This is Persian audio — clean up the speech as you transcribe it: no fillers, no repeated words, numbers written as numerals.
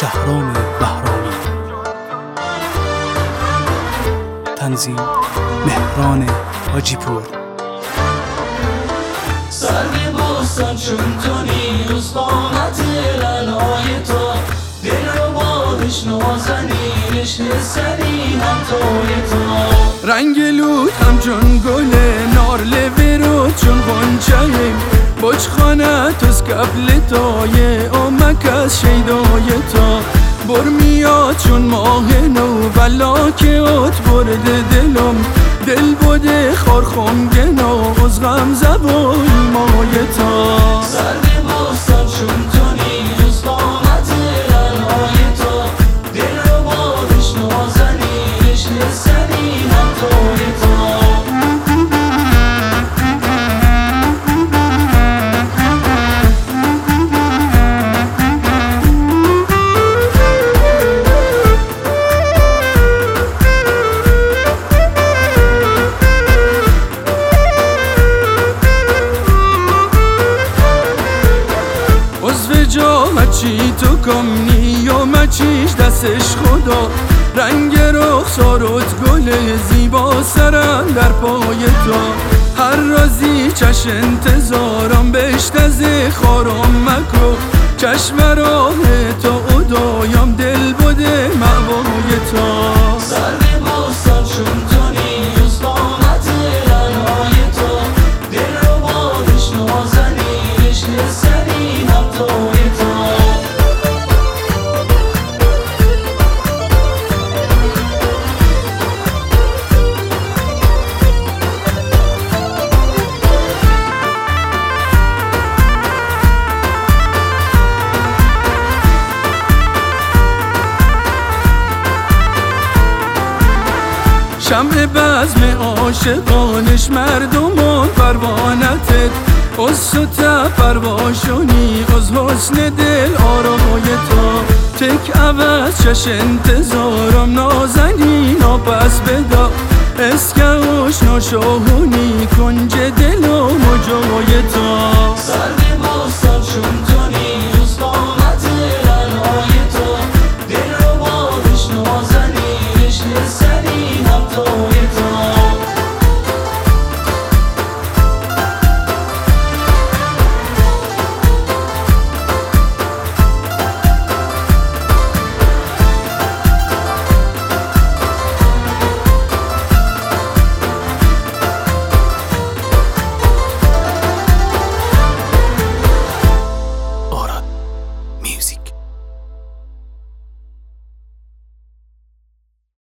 شهرام بهرامی. تنظیم مهران حاجی‌پور. سروی بستان چون تو نیست قامت رنای تو، دل رو بادش نازنینش سرینم توی تو. رنگ لوت همچون گل نارل ورود چون غنچه، بچخانه توز قبل تایه آمک از شیدای تا. بر میاد چون ماه نو بلا که ات برده دلم، دل بوده خارخم گنا از غم زبای مای تا. سروی بستان چون تو نیست قامت رنای تو، دل رو بادش نازنینش سرینم توی تو. جا مچی تو کمنی و مچیش دستش خدا، رنگ رخسارت گل زیبا سرم در پای تو. هر رازی چش انتظارم بشت از خارم مکو، چشم راه تو ادایم دل بوده معوای تو. سروی بستان چون تو نیست قامت رنای تو، دل رو بادش نازنینش سرینم توی تو. شمع بزم عاشقانش مردمان پروانتت، از تو پرواشونی از حسن دل آرای تو. تک عوض چش انتظارم نازنین پس بدا، اسکوش نشاهونی کنج دلم و جای تو. سروی